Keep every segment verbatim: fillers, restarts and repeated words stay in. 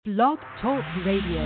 Blog Talk Radio.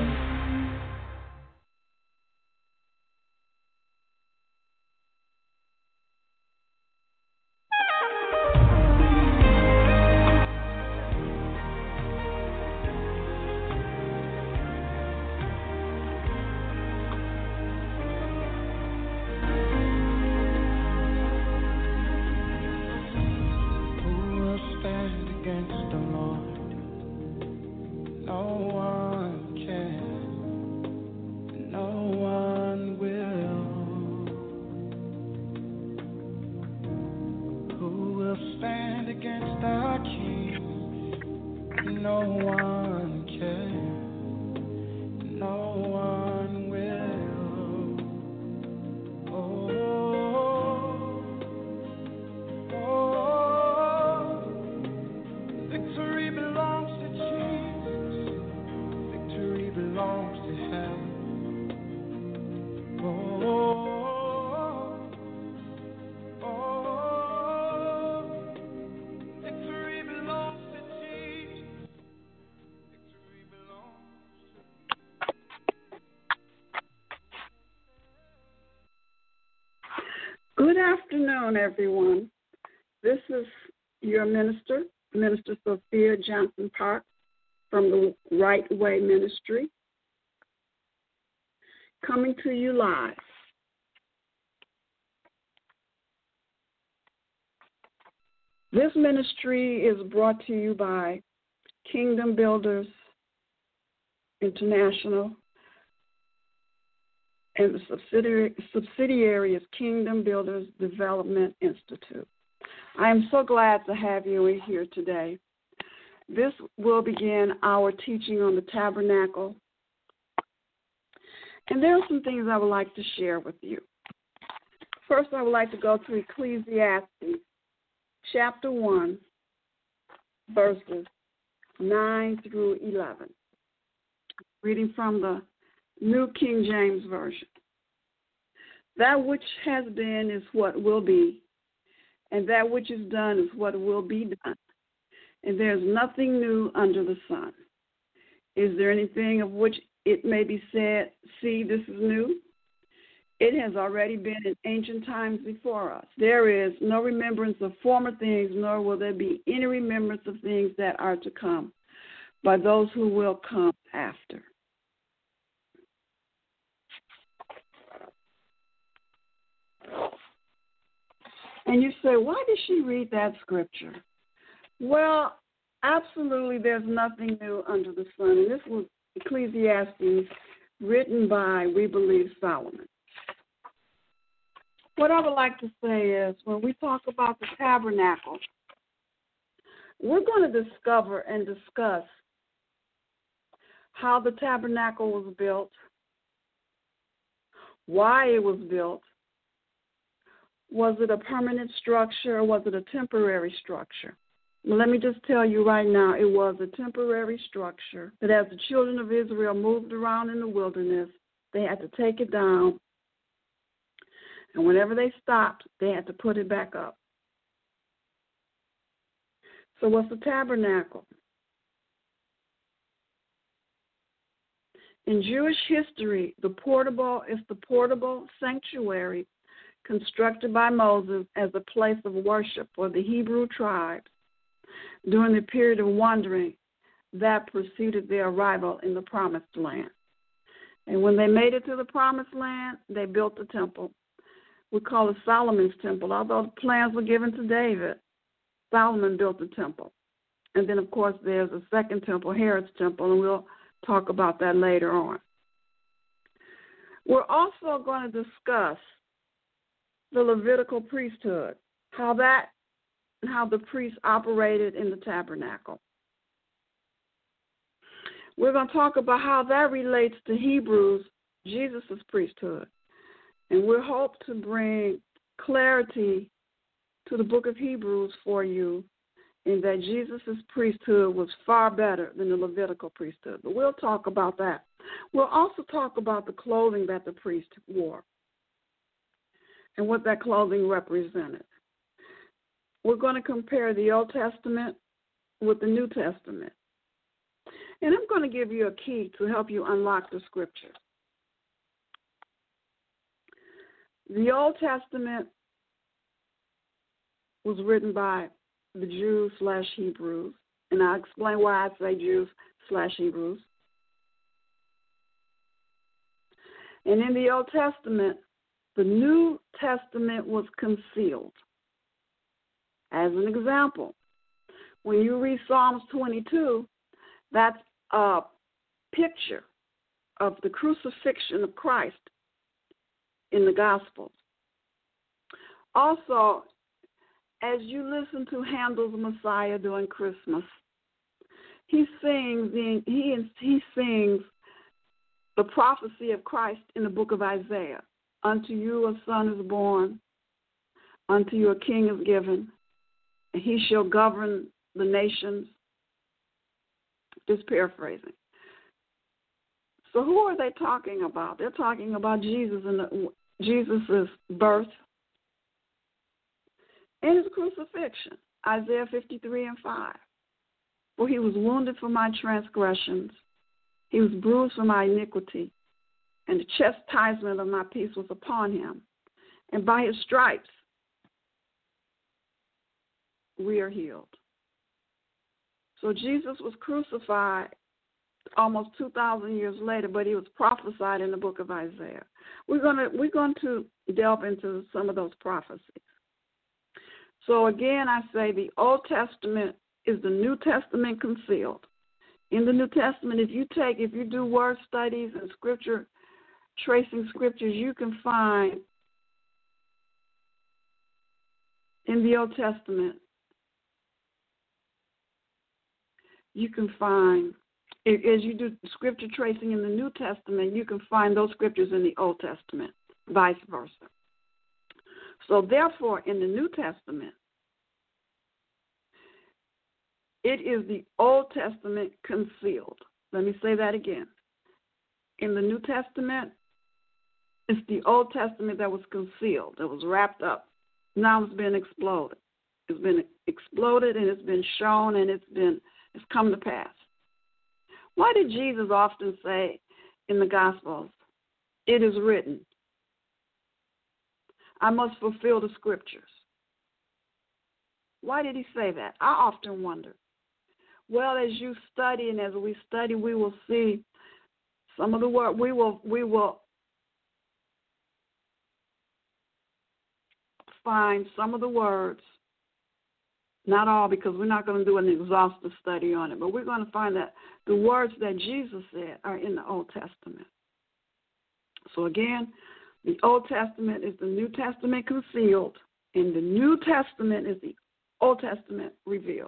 Good afternoon, everyone. This is your minister, Minister Sophia Johnson Park from the Right Way Ministry, coming to you live. This ministry is brought to you by Kingdom Builders International, and the subsidiary, subsidiary is Kingdom Builders Development Institute. I am so glad to have you in here today. This will begin our teaching on the tabernacle. And there are some things I would like to share with you. First, I would like to go to Ecclesiastes, chapter one, verses nine through eleven. Reading from the New King James Version. That which has been is what will be, and that which is done is what will be done. And there is nothing new under the sun. Is there anything of which it may be said, see, this is new? It has already been in ancient times before us. There is no remembrance of former things, nor will there be any remembrance of things that are to come by those who will come after. And you say, why did she read that scripture? Well, absolutely there's nothing new under the sun. And this was Ecclesiastes, written by, we believe, Solomon. What I would like to say is, when we talk about the tabernacle, we're going to discover and discuss how the tabernacle was built, why it was built. Was it a permanent structure or was it a temporary structure? Well, let me just tell you right now, it was a temporary structure that as the children of Israel moved around in the wilderness, they had to take it down. And whenever they stopped, they had to put it back up. So what's the tabernacle? In Jewish history, the portable is the portable sanctuary constructed by Moses as a place of worship for the Hebrew tribes during the period of wandering that preceded their arrival in the Promised Land. And when they made it to the Promised Land, they built the temple. We call it Solomon's temple. Although the plans were given to David, Solomon built the temple. And then, of course, there's a second temple, Herod's temple, and we'll talk about that later on. We're also going to discuss the Levitical priesthood, how that, how the priests operated in the tabernacle. We're going to talk about how that relates to Hebrews, Jesus' priesthood. And we hope to bring clarity to the book of Hebrews for you in that Jesus' priesthood was far better than the Levitical priesthood. But we'll talk about that. We'll also talk about the clothing that the priest wore and what that clothing represented. We're going to compare the Old Testament with the New Testament. And I'm going to give you a key to help you unlock the scripture. The Old Testament was written by the Jews slash Hebrews, and I'll explain why I say Jews slash Hebrews. And in the Old Testament, the New Testament was concealed. As an example, when you read Psalms twenty-two, that's a picture of the crucifixion of Christ in the Gospels. Also, as you listen to Handel's Messiah during Christmas, he sings the, he, he sings the prophecy of Christ in the book of Isaiah. Unto you a son is born, unto you a king is given, and he shall govern the nations. Just paraphrasing. So who are they talking about? They're talking about Jesus and the, Jesus' birth and his crucifixion. Isaiah fifty-three and five. For he was wounded for my transgressions, he was bruised for my iniquity, and the chastisement of my peace was upon him. And by his stripes we are healed. So Jesus was crucified almost two thousand years later, but he was prophesied in the book of Isaiah. We're going to we're going to delve into some of those prophecies. So again, I say the Old Testament is the New Testament concealed. In the New Testament, if you take, if you do word studies and scripture, tracing scriptures, you can find in the Old Testament, you can find, as you do scripture tracing in the New Testament, you can find those scriptures in the Old Testament, vice versa. So therefore, in the New Testament, it is the Old Testament concealed. Let me say that again. In the New Testament, it's the Old Testament that was concealed, that was wrapped up. Now it's been exploded. It's been exploded and it's been shown and it's been it's come to pass. Why did Jesus often say in the Gospels, it is written, I must fulfill the scriptures? Why did he say that? I often wonder. Well, as you study and as we study, we will see some of the word. We will we will find some of the words, not all, because we're not going to do an exhaustive study on it, but we're going to find that the words that Jesus said are in the Old Testament. So again, the Old Testament is the New Testament concealed, and the New Testament is the Old Testament revealed.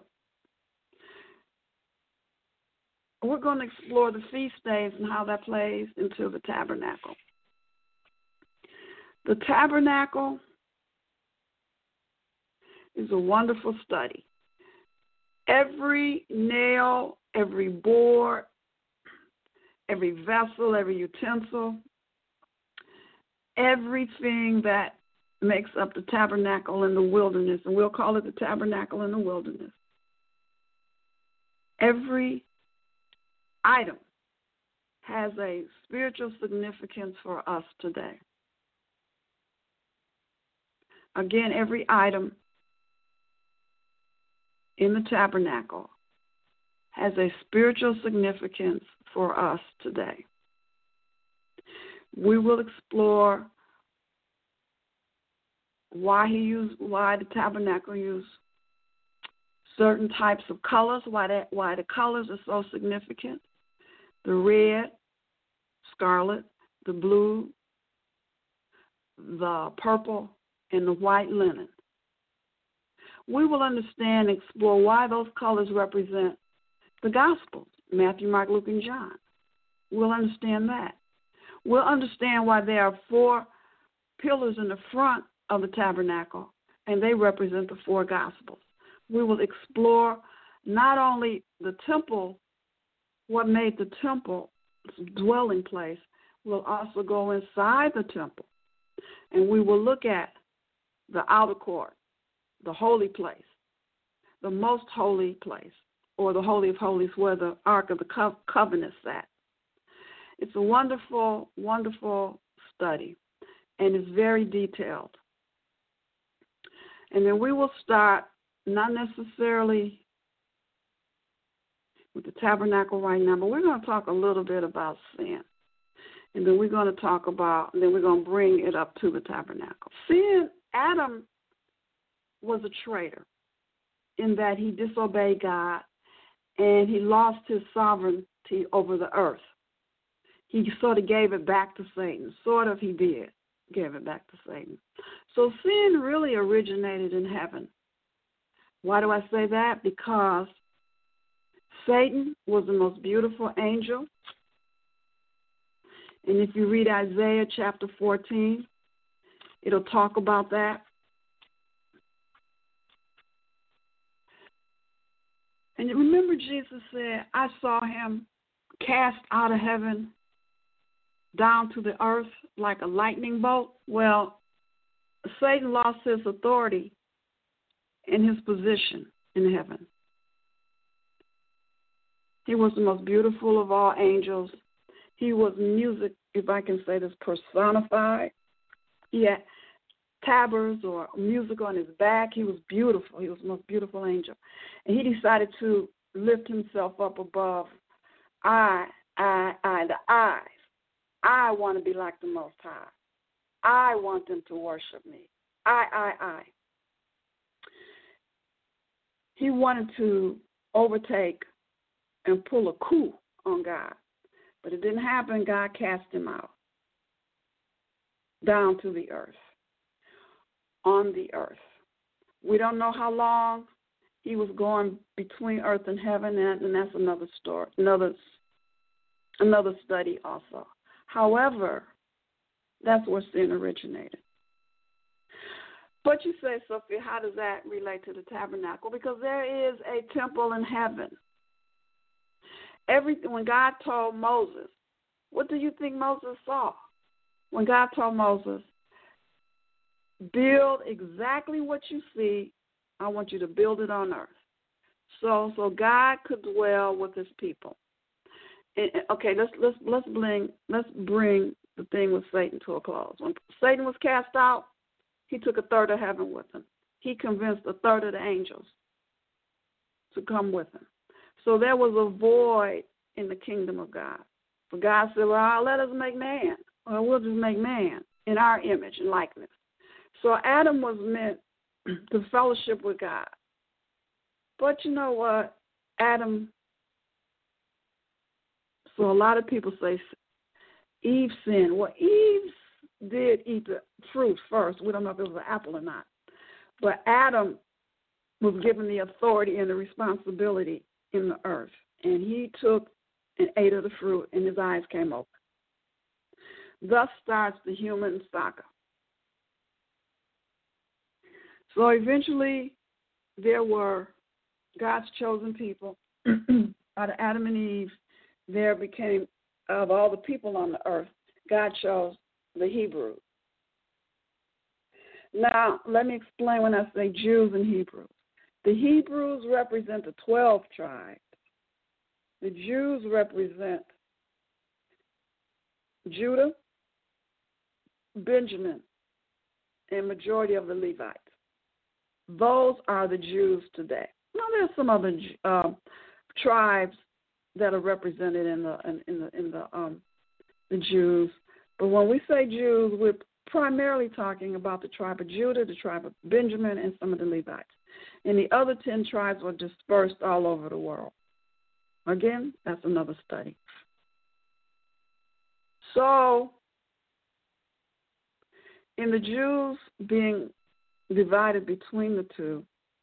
We're going to explore the feast days and how that plays into the tabernacle. The tabernacle is a wonderful study. Every nail, every board, every vessel, every utensil, everything that makes up the tabernacle in the wilderness, and we'll call it the tabernacle in the wilderness. Every item has a spiritual significance for us today. Again, every item in the tabernacle has a spiritual significance for us today. We will explore why he used, why the tabernacle used certain types of colors, why that, why the colors are so significant. The red, scarlet, the blue, the purple, and the white linen. We will understand and explore why those colors represent the Gospels, Matthew, Mark, Luke, and John. We'll understand that. We'll understand why there are four pillars in the front of the tabernacle, and they represent the four Gospels. We will explore not only the temple, what made the temple dwelling place. We'll also go inside the temple, and we will look at the outer court, the holy place, the most holy place, or the Holy of Holies, where the Ark of the Co- Covenant sat. It's a wonderful, wonderful study, and it's very detailed. And then we will start, not necessarily with the tabernacle right now, but we're going to talk a little bit about sin. And then we're going to talk about, and then we're going to bring it up to the tabernacle. Sin, Adam was a traitor in that he disobeyed God and he lost his sovereignty over the earth. He sort of gave it back to Satan. Sort of he did, gave it back to Satan. So sin really originated in heaven. Why do I say that? Because Satan was the most beautiful angel. And if you read Isaiah chapter fourteen, it'll talk about that. And remember Jesus said, I saw him cast out of heaven down to the earth like a lightning bolt. Well, Satan lost his authority and his position in heaven. He was the most beautiful of all angels. He was music, if I can say this, personified. He had tabrets or music on his back. He was beautiful. He was the most beautiful angel. And he decided to lift himself up above I, I, I, the eyes. I want to be like the Most High. I want them to worship me. I, I, I. He wanted to overtake and pull a coup on God. But it didn't happen. God cast him out down to the earth, on the earth. We don't know how long he was going between earth and heaven, and that's another story, another, another study also. However, that's where sin originated. But you say, Sophia, how does that relate to the tabernacle? Because there is a temple in heaven. Everything, when God told Moses, what do you think Moses saw? When God told Moses, build exactly what you see, I want you to build it on earth. So so God could dwell with his people. And, okay, let's let's let's bring let's bring the thing with Satan to a close. When Satan was cast out, he took a third of heaven with him. He convinced a third of the angels to come with him. So there was a void in the kingdom of God. For God said, well, let us make man. Well, we'll just make man in our image and likeness. So Adam was meant to fellowship with God. But you know what? Adam, so a lot of people say Eve sinned. Well, Eve did eat the fruit first. We don't know if it was an apple or not. But Adam was given the authority and the responsibility in the earth. And he took and ate of the fruit, and his eyes came open. Thus starts the human saga. So eventually, there were God's chosen people. Out of Adam and Eve, there became, of all the people on the earth, God chose the Hebrews. Now, let me explain when I say Jews and Hebrews. The Hebrews represent the twelve tribes. The Jews represent Judah, Benjamin, and majority of the Levites. Those are the Jews today. Now, there's some other uh, tribes that are represented in the in, in the in the um, the Jews, but when we say Jews, we're primarily talking about the tribe of Judah, the tribe of Benjamin, and some of the Levites. And the other ten tribes were dispersed all over the world. Again, that's another study. So, in the Jews being divided between the two,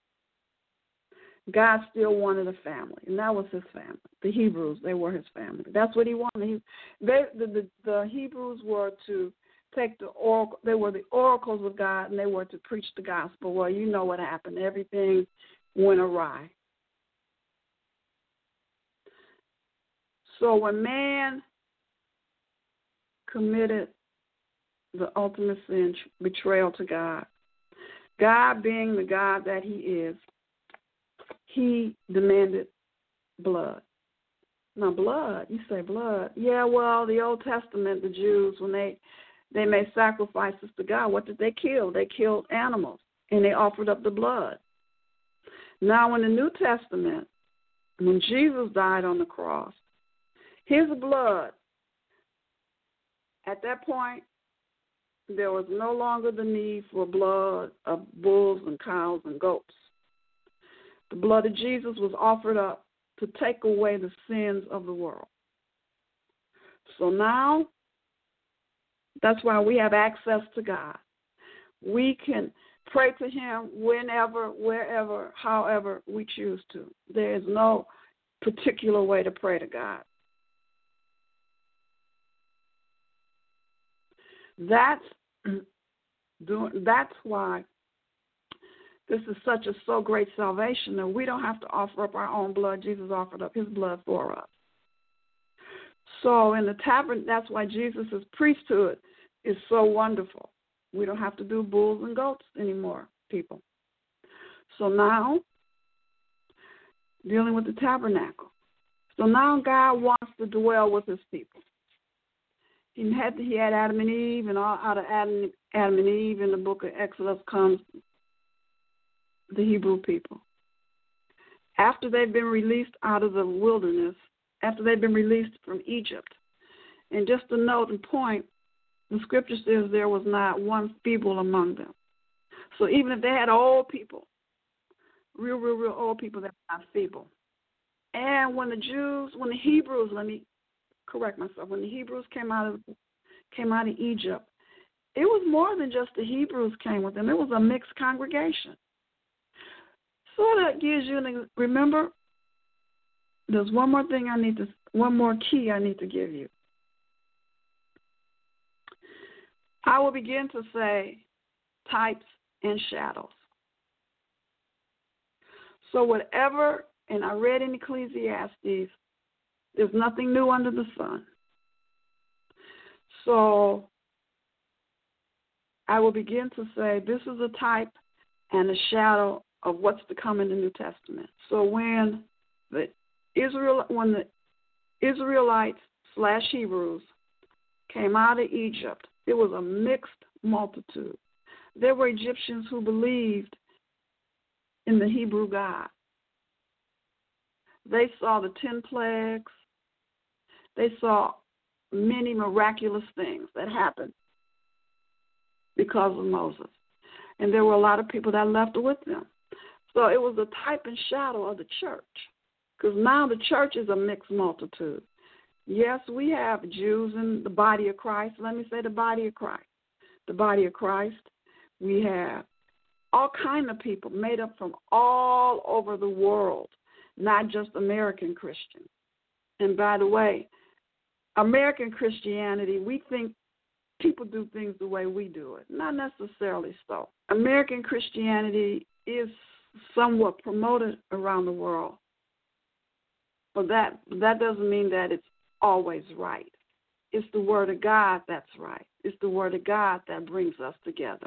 God still wanted a family, and that was his family. The Hebrews, they were his family. That's what he wanted. He, they, the, the, the Hebrews were to take the oracle. They were the oracles of God, and they were to preach the gospel. Well, you know what happened. Everything went awry. So when man committed the ultimate sin, betrayal to God, God being the God that he is, he demanded blood. Now, blood, you say blood. Yeah, well, the Old Testament, the Jews, when they, they made sacrifices to God, what did they kill? They killed animals, and they offered up the blood. Now, in the New Testament, when Jesus died on the cross, his blood, at that point, there was no longer the need for blood of bulls and cows and goats. The blood of Jesus was offered up to take away the sins of the world. So now, that's why we have access to God. We can pray to him whenever, wherever, however we choose to. There is no particular way to pray to God. That's, that's why this is such a so great salvation that we don't have to offer up our own blood. Jesus offered up his blood for us. So in the tabernacle, that's why Jesus' priesthood is so wonderful. We don't have to do bulls and goats anymore, people. So now, dealing with the tabernacle. So now God wants to dwell with his people. He had, he had Adam and Eve, and all, out of Adam, Adam and Eve in the book of Exodus comes the Hebrew people. After they've been released out of the wilderness, after they've been released from Egypt. And just to note and point, the scripture says there was not one feeble among them. So even if they had old people, real, real, real old people, they were not feeble. And when the Jews, when the Hebrews, let me correct myself, when the Hebrews came out of came out of Egypt, it was more than just the Hebrews came with them. It was a mixed congregation. So that gives you an, remember, there's one more thing I need to, one more key I need to give you. I will begin to say types and shadows. So whatever, and I read in Ecclesiastes, there's nothing new under the sun. So I will begin to say this is a type and a shadow of what's to come in the New Testament. So when the Israel, when the Israelites slash Hebrews came out of Egypt, it was a mixed multitude. There were Egyptians who believed in the Hebrew God. They saw the ten plagues. They saw many miraculous things that happened because of Moses. And there were a lot of people that left with them. So it was a type and shadow of the church, because now the church is a mixed multitude. Yes, we have Jews in the body of Christ. Let me say the body of Christ. The body of Christ. We have all kinds of people made up from all over the world, not just American Christians. And by the way, American Christianity, we think people do things the way we do it. Not necessarily so. American Christianity is somewhat promoted around the world, but that that doesn't mean that it's always right. It's the Word of God that's right. It's the Word of God that brings us together.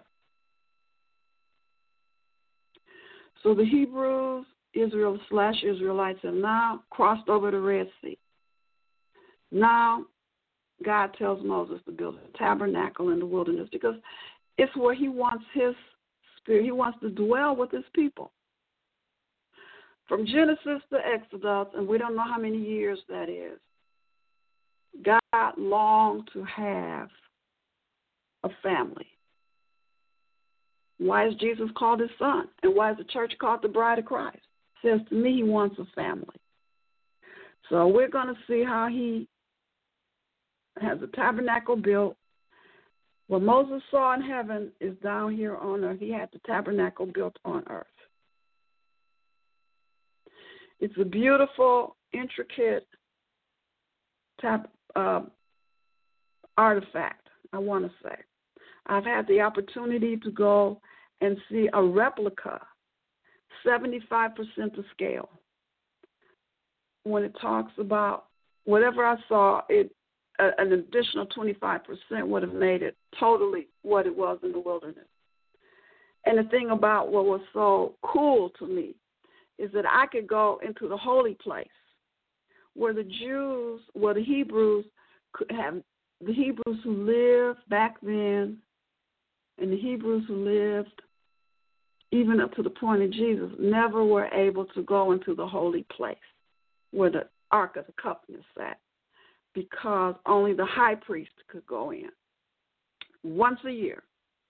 So the Hebrews, Israel slash Israelites, have now crossed over the Red Sea. Now God tells Moses to build a tabernacle in the wilderness because it's where he wants his spirit. He wants to dwell with his people. From Genesis to Exodus, and we don't know how many years that is, God longed to have a family. Why is Jesus called his son? And why is the church called the bride of Christ? It says to me he wants a family. So we're going to see how he has a tabernacle built. What Moses saw in heaven is down here on earth. He had the tabernacle built on earth. It's a beautiful, intricate tab, uh, artifact, I want to say. I've had the opportunity to go and see a replica, seventy-five percent to scale. When it talks about whatever I saw, it uh, an additional twenty-five percent would have made it totally what it was in the wilderness. And the thing about what was so cool to me is that I could go into the holy place where the Jews, where the Hebrews could have, the Hebrews who lived back then and the Hebrews who lived even up to the point of Jesus never were able to go into the holy place where the Ark of the Covenant sat, because only the high priest could go in once a year.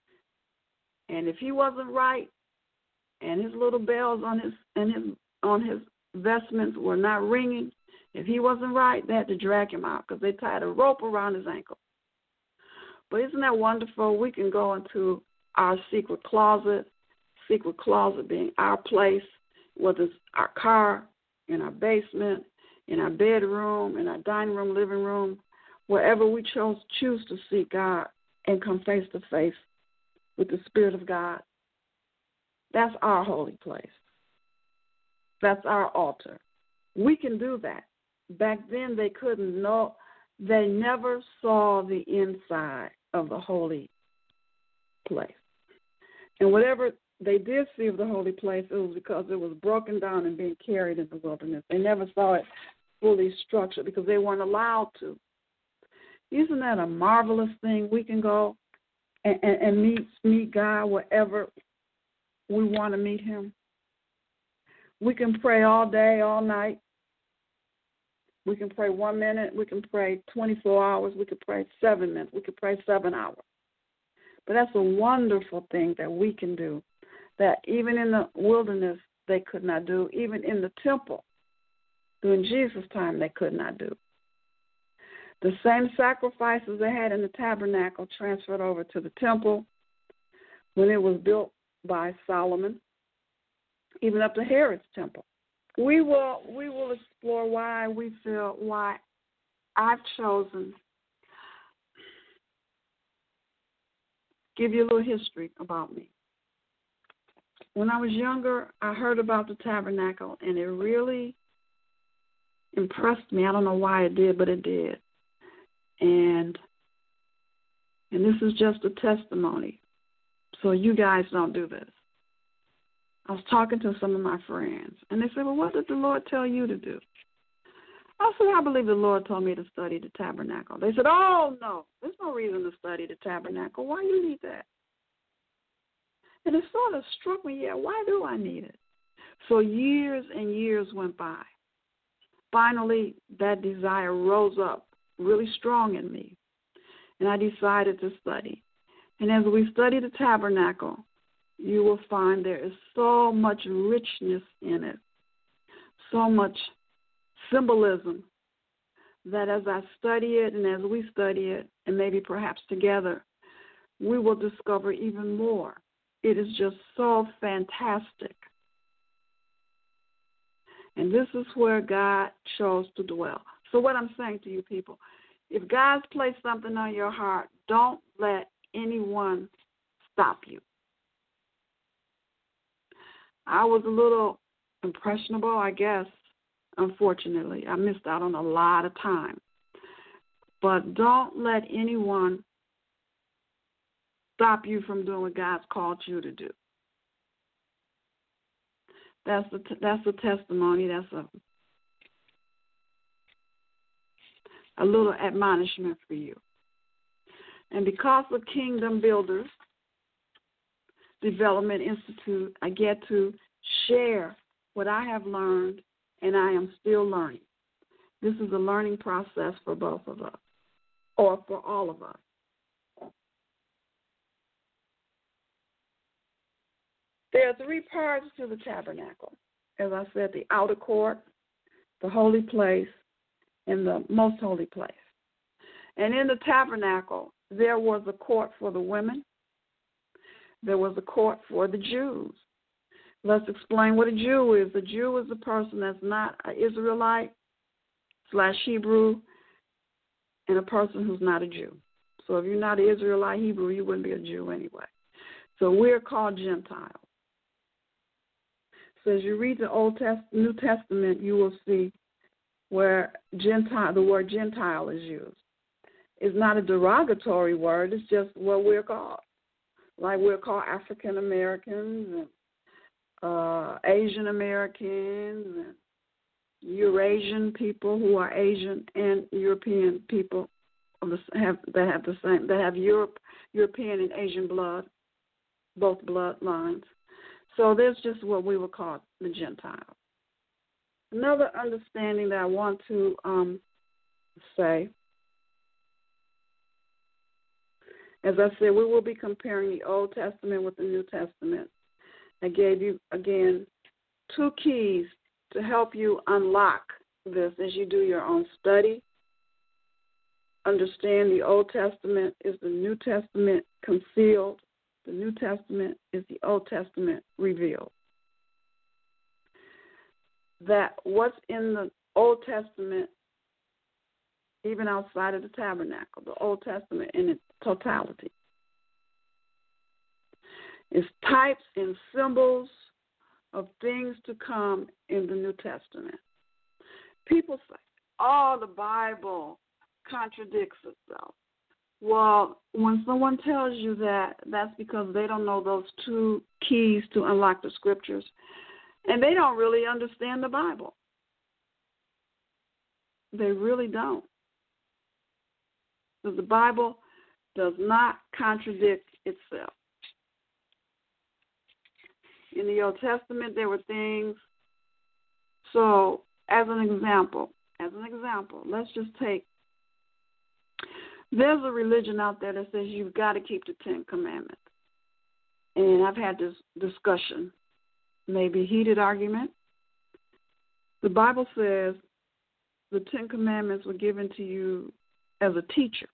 And if he wasn't right, and his little bells on his and his on his vestments were not ringing, if he wasn't right, they had to drag him out because they tied a rope around his ankle. But isn't that wonderful? We can go into our secret closet, secret closet being our place, whether it's our car, in our basement, in our bedroom, in our dining room, living room, wherever we chose, choose to seek God and come face to face with the Spirit of God. That's our holy place. That's our altar. We can do that. Back then they couldn't know. They never saw the inside of the holy place. And whatever they did see of the holy place, it was because it was broken down and being carried in the wilderness. They never saw it fully structured because they weren't allowed to. Isn't that a marvelous thing? We can go and, and, and meet, meet God wherever we want to meet him. We can pray all day, all night. We can pray one minute. We can pray twenty-four hours. We can pray seven minutes. We can pray seven hours. But that's a wonderful thing that we can do, that even in the wilderness they could not do. Even in the temple during Jesus' time they could not do. The same sacrifices they had in the tabernacle transferred over to the temple when it was built by Solomon, even up to Herod's temple. We will we will explore why we feel, why I've chosen. Give you a little history about me. When I was younger, I heard about the tabernacle, and it really impressed me. I don't know why it did, but it did. And and this is just a testimony, so you guys don't do this. I was talking to some of my friends, and they said, well, what did the Lord tell you to do? I said, I believe the Lord told me to study the tabernacle. They said, oh, no, there's no reason to study the tabernacle. Why do you need that? And it sort of struck me, yeah, why do I need it? So years and years went by. Finally, that desire rose up really strong in me, and I decided to study. And as we study the tabernacle, you will find there is so much richness in it, so much symbolism, that as I study it and as we study it, and maybe perhaps together, we will discover even more. It is just so fantastic. And this is where God chose to dwell. So what I'm saying to you people, if God's placed something on your heart, don't let anyone stop you. I was a little impressionable, I guess, unfortunately. I missed out on a lot of time. But don't let anyone stop you from doing what God's called you to do. That's a, that's a testimony. That's a, a little admonishment for you. And because of Kingdom Builders Development Institute, I get to share what I have learned, and I am still learning. This is a learning process for both of us, or for all of us. There are three parts to the tabernacle. As I said, the outer court, the holy place, and the most holy place. And in the tabernacle, there was a court for the women. There was a court for the Jews. Let's explain what a Jew is. A Jew is a person that's not an Israelite slash Hebrew and a person who's not a Jew. So if you're not an Israelite Hebrew, you wouldn't be a Jew anyway. So we're called Gentiles. So as you read the Old Test- New Testament, you will see where Gentile, the word Gentile is used. It's not a derogatory word. It's just what we're called. Like we're called African Americans and uh, Asian Americans and Eurasian people who are Asian and European people of the, have that have the same that have Europe European and Asian blood, both bloodlines. So there's just what we would call the Gentiles. Another understanding that I want to um, say, as I said, we will be comparing the Old Testament with the New Testament. I gave you, again, two keys to help you unlock this as you do your own study. Understand the Old Testament is the New Testament concealed. The New Testament is the Old Testament revealed. That what's in the Old Testament, even outside of the tabernacle, the Old Testament in its totality, is types and symbols of things to come in the New Testament. People say, oh, the Bible contradicts itself. Well, when someone tells you that, that's because they don't know those two keys to unlock the scriptures, and they don't really understand the Bible. They really don't. So the Bible does not contradict itself. In the Old Testament, there were things. So, as an example, as an example, let's just take, there's a religion out there that says you've got to keep the Ten Commandments. And I've had this discussion, maybe heated argument. The Bible says the Ten Commandments were given to you as a teacher.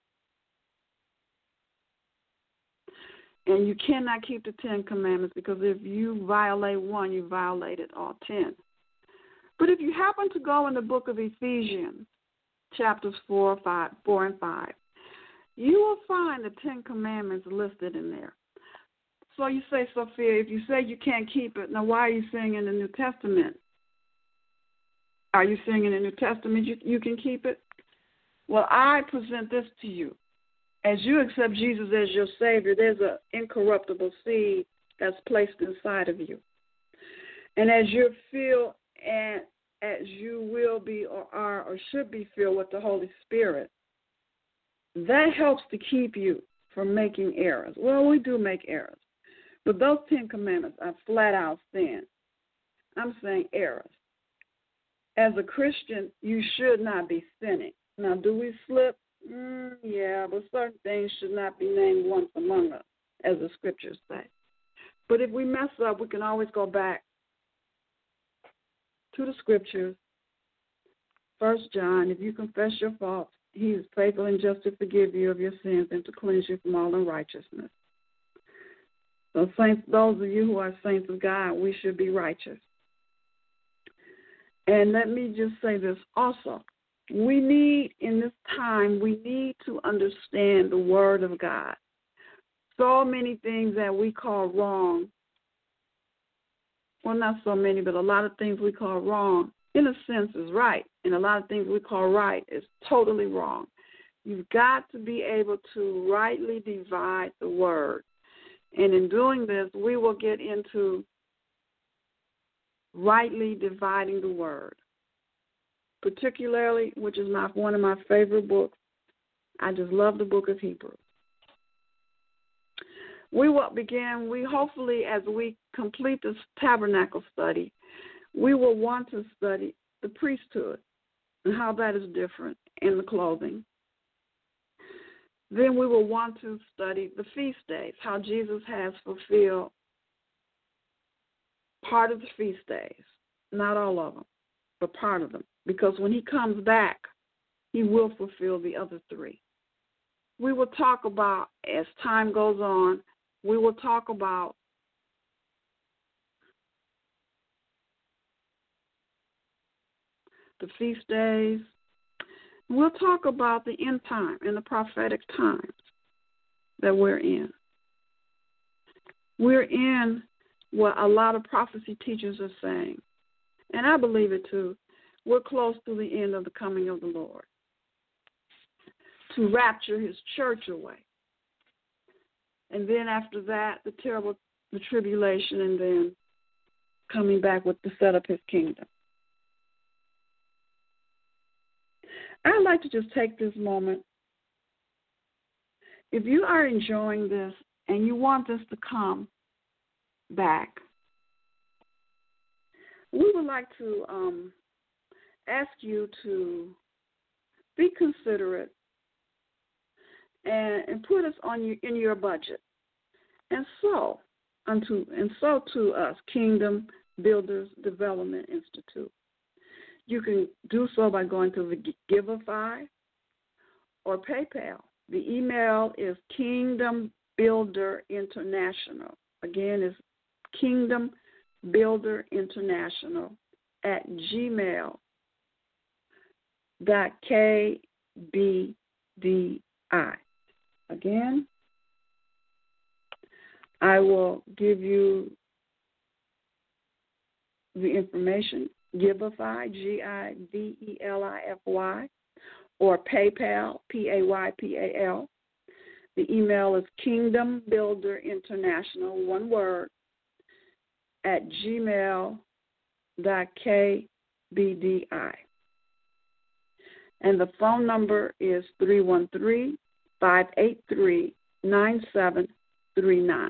And you cannot keep the Ten Commandments because if you violate one, you violated all ten. But if you happen to go in the book of Ephesians, chapters four, five, four and five, you will find the Ten Commandments listed in there. So you say, Sophia, if you say you can't keep it, now why are you saying in the New Testament? Are you saying in the New Testament you, you can keep it? Well, I present this to you. As you accept Jesus as your Savior, there's an incorruptible seed that's placed inside of you. And as you feel and as you will be or are or should be filled with the Holy Spirit, that helps to keep you from making errors. Well, we do make errors. But those Ten Commandments are flat out sin. I'm saying errors. As a Christian, you should not be sinning. Now, do we slip? Mm, yeah, but certain things should not be named once among us, as the scriptures say. But if we mess up, we can always go back to the scriptures. First John, if you confess your faults, he is faithful and just to forgive you of your sins and to cleanse you from all unrighteousness. So, saints, those of you who are saints of God, we should be righteous. And let me just say this also. We need, in this time, we need to understand the Word of God. So many things that we call wrong, well, not so many, but a lot of things we call wrong, in a sense, is right. And a lot of things we call right is totally wrong. You've got to be able to rightly divide the Word. And in doing this, we will get into rightly dividing the Word. Particularly, which is my one of my favorite books. I just love the book of Hebrews. We will begin, we hopefully, as we complete this tabernacle study, we will want to study the priesthood and how that is different in the clothing. Then we will want to study the feast days, how Jesus has fulfilled part of the feast days, not all of them, but part of them. Because when he comes back, he will fulfill the other three. We will talk about, as time goes on, we will talk about the feast days. We'll talk about the end time and the prophetic times that we're in. We're in what a lot of prophecy teachers are saying, and I believe it too. We're close to the end of the coming of the Lord, to rapture his church away. And then after that, the terrible, the tribulation, and then coming back with to set up his kingdom. I'd like to just take this moment. If you are enjoying this and you want this to come back, we would like to um, ask you to be considerate and, and put us on your, in your budget, and so unto and so to us, Kingdom Builders Development Institute. You can do so by going to the Giveify or PayPal. The email is Kingdom Builder International. Again, it's Kingdom Builder International at gmail dot k b d i. Again, I will give you the information. Giveify, G I V E L I F Y, or PayPal, P A Y P A L. The email is Kingdom Builder International, one word, at gmail dot k b d i. And the phone number is three one three, five eight three, nine seven three nine.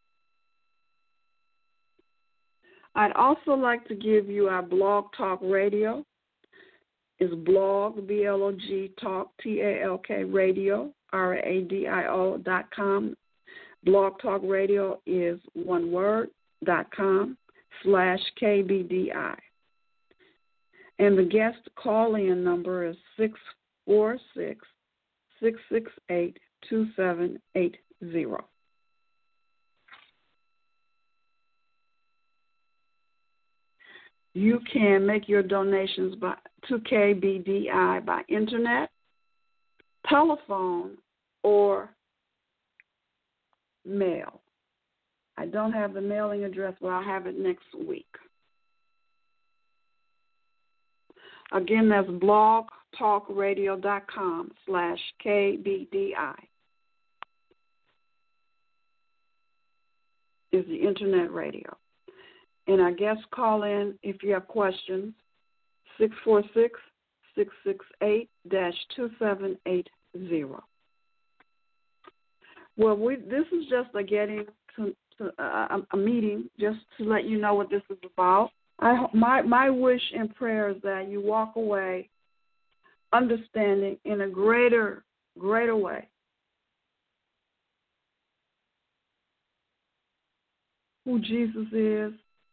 I'd also like to give you our Blog Talk Radio. It's blog, B L O G, talk, T A L K, radio, R A D I O dot com. Blog Talk Radio is one word, dot com, slash K B D I. And the guest call-in number is six four six, six six eight, two seven eight zero. You can make your donations by, to K B D I by internet, telephone, or mail. I don't have the mailing address, but I'll have it next week. Again, that's blogtalkradio.com slash KBDI. Is the internet radio. And our guests call in if you have questions, six four six, six six eight, two seven eight zero. Well, we, this is just a getting to, to uh, a meeting just to let you know what this is about. I, my, my wish and prayer is that you walk away understanding in a greater, greater way who Jesus is,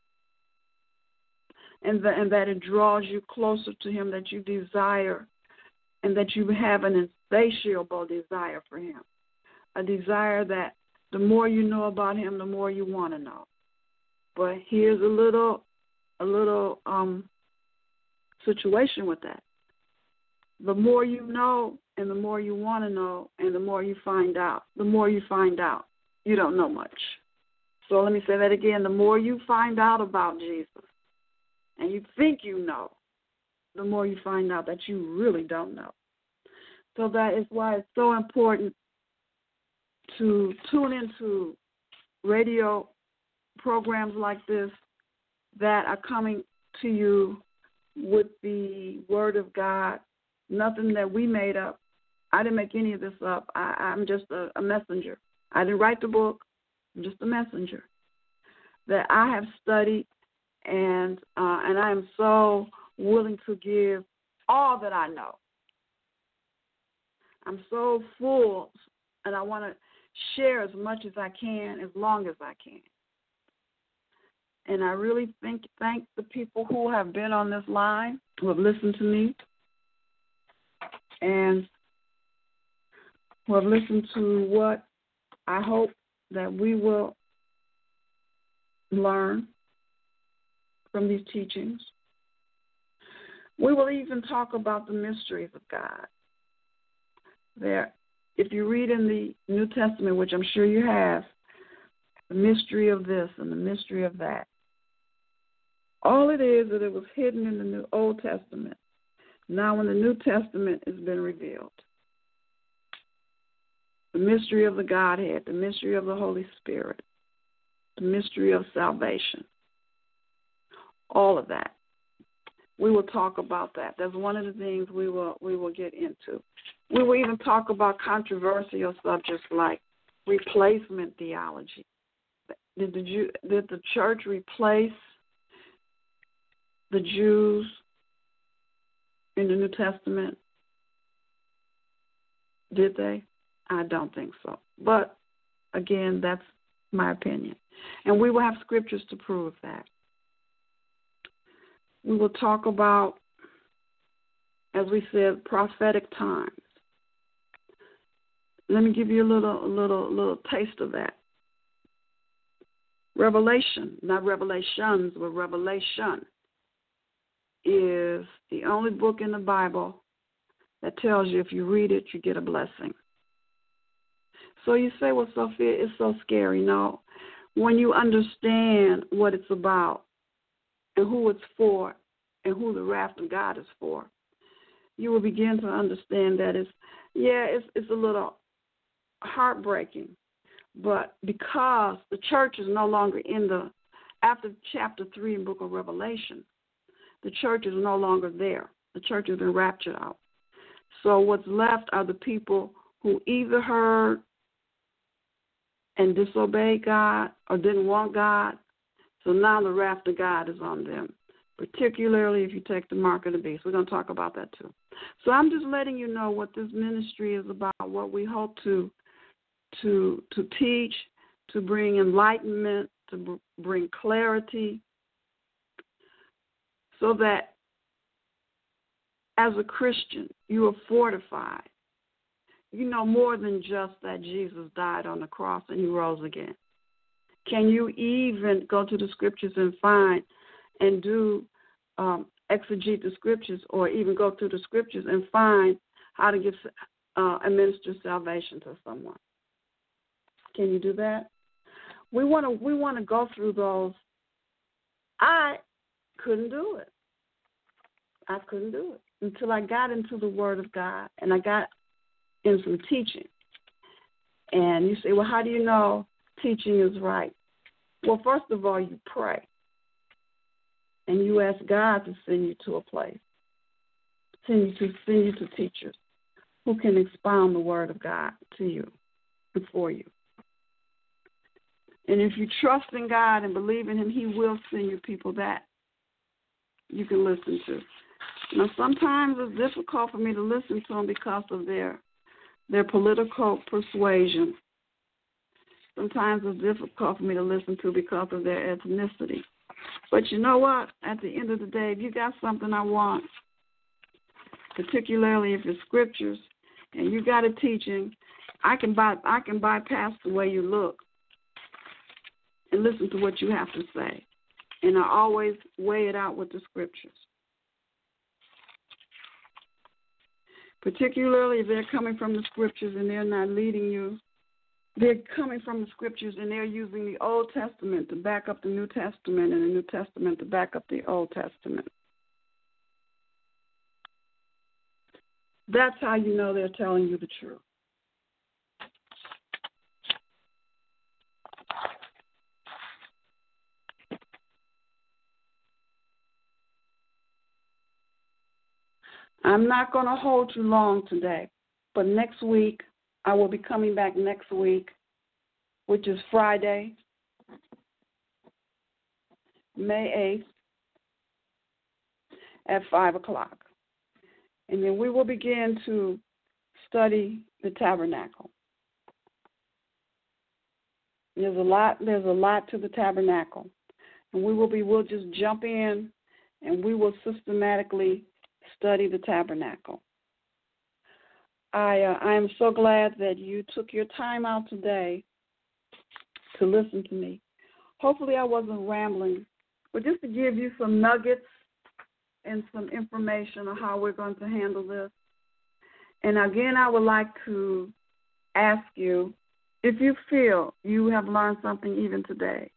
and, the, and that it draws you closer to him, that you desire, and that you have an insatiable desire for him, a desire that the more you know about him, the more you want to know. But here's a little a little um, situation with that. The more you know and the more you want to know and the more you find out, the more you find out, you don't know much. So let me say that again. The more you find out about Jesus and you think you know, the more you find out that you really don't know. So that is why it's so important to tune into radio programs like this that are coming to you with the Word of God, nothing that we made up. I didn't make any of this up. I, I'm just a, a messenger. I didn't write the book. I'm just a messenger that I have studied, and uh, and I am so willing to give all that I know. I'm so full, and I want to share as much as I can, as long as I can. And I really think, thank the people who have been on this line, who have listened to me, and who have listened to what I hope that we will learn from these teachings. We will even talk about the mysteries of God. There, if you read in the New Testament, which I'm sure you have, the mystery of this and the mystery of that. All it is that it was hidden in the New Old Testament. Now in the New Testament has been revealed. The mystery of the Godhead, the mystery of the Holy Spirit, the mystery of salvation. All of that. we will talk about that. That's one of the things we will we will get into. We will even talk about controversial subjects like replacement theology. Did the Jew, did the church replace the Jews in the New Testament? Did they? I don't think so. But again, that's my opinion. And we will have scriptures to prove that. We will talk about, as we said, prophetic times. Let me give you a little, a little, a little taste of that. Revelation, not revelations, but Revelation, is the only book in the Bible that tells you if you read it, you get a blessing. So you say, well, Sophia, it's so scary. No. When you understand what it's about and who it's for and who the wrath of God is for, you will begin to understand that it's, yeah, it's, it's a little heartbreaking. But because the church is no longer in the, after chapter three in the book of Revelation, the church is no longer there. The church has been raptured out. So what's left are the people who either heard and disobeyed God or didn't want God. So now the wrath of God is on them, particularly if you take the mark of the beast. We're going to talk about that too. So I'm just letting you know what this ministry is about, what we hope to to to teach, to bring enlightenment, to br- bring clarity, so that as a Christian, you are fortified. You know more than just that Jesus died on the cross and he rose again. Can you even go to the scriptures and find and do um, exegete the scriptures, or even go through the scriptures and find how to give uh, administer salvation to someone? Can you do that? We want to we want to go through those. I couldn't do it. I couldn't do it until I got into the Word of God and I got in some teaching. And you say, well, how do you know teaching is right? Well, first of all, you pray. And you ask God to send you to a place, send you to, send you to teachers who can expound the Word of God to you and for you. And if you trust in God and believe in Him, He will send you people that you can listen to. Now, sometimes it's difficult for me to listen to them because of their their political persuasion. Sometimes it's difficult for me to listen to because of their ethnicity. But you know what? At the end of the day, if you got something I want, particularly if it's scriptures, and you got a teaching, I can by, I can bypass the way you look and listen to what you have to say. And I always weigh it out with the scriptures. Particularly if they're coming from the scriptures and they're not leading you. They're coming from the scriptures and they're using the Old Testament to back up the New Testament and the New Testament to back up the Old Testament. That's how you know they're telling you the truth. I'm not going to hold you long today, but next week, I will be coming back next week, which is Friday, May eighth, at five o'clock. And then we will begin to study the tabernacle. There's a lot, there's a lot to the tabernacle. And we will be, we'll just jump in and we will systematically study the tabernacle. I uh, I am so glad that you took your time out today to listen to me. Hopefully I wasn't rambling, but just to give you some nuggets and some information on how we're going to handle this. And again, I would like to ask you if you feel you have learned something even today,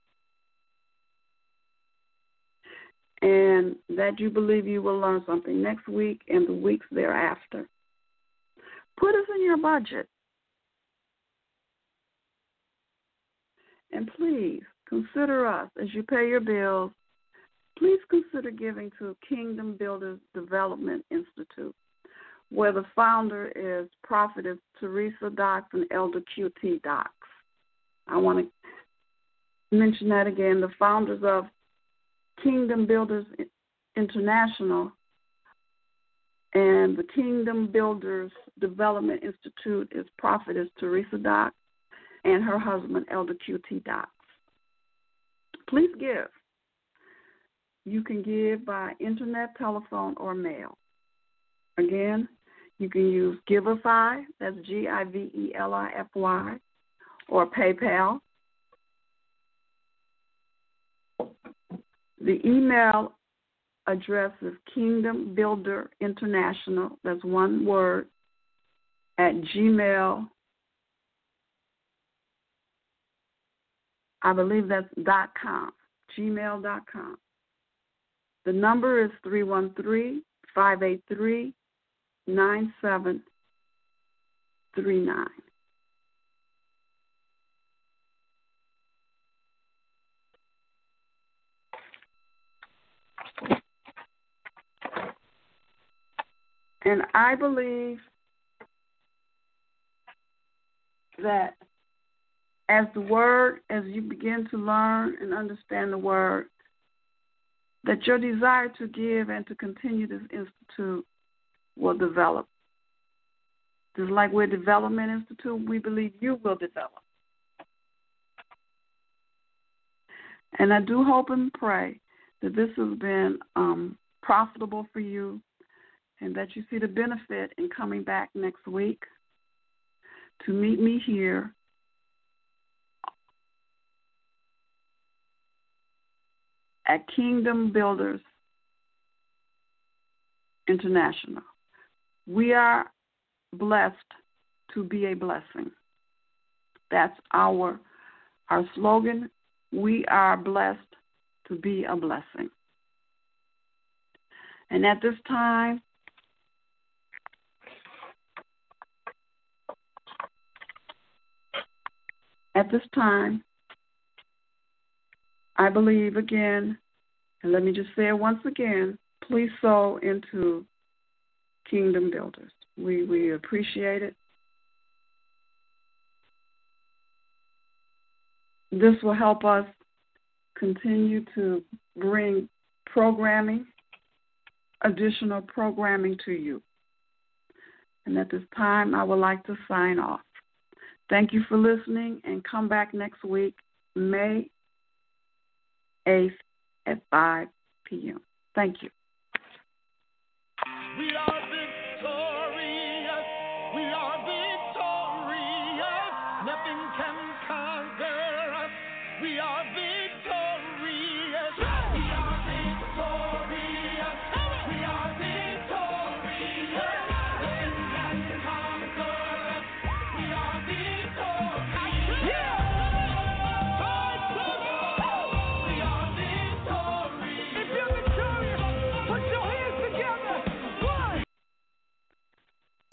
and that you believe you will learn something next week and the weeks thereafter. Put us in your budget. And please consider us as you pay your bills. please consider giving to Kingdom Builders Development Institute, where the founder is Prophetess Teresa Docks and Elder Q T Docks. I want to mention that again. The founders of Kingdom Builders International and the Kingdom Builders Development Institute is Prophetess Teresa Docks and her husband, Elder Q T Docks. Please give. You can give by internet, telephone, or mail. Again, you can use Givelify, that's G I V E L I F Y, or PayPal. The email address is Kingdom Builder International, that's one word, at Gmail. I believe that's dot com, gmail dot com. The number is three one three, five eight three, nine seven three nine. And I believe that as the Word, as you begin to learn and understand the Word, that your desire to give and to continue this institute will develop. Just like we're a development institute, we believe you will develop. And I do hope and pray that this has been um, profitable for you and that you see the benefit in coming back next week to meet me here at Kingdom Builders International. We are blessed to be a blessing. That's our our slogan. We are blessed to be a blessing. And at this time, at this time, I believe again, and let me just say it once again, please sow into Kingdom Builders. We we appreciate it. This will help us continue to bring programming, additional programming to you. And at this time, I would like to sign off. Thank you for listening, and come back next week, May eighth at five p.m. Thank you. We are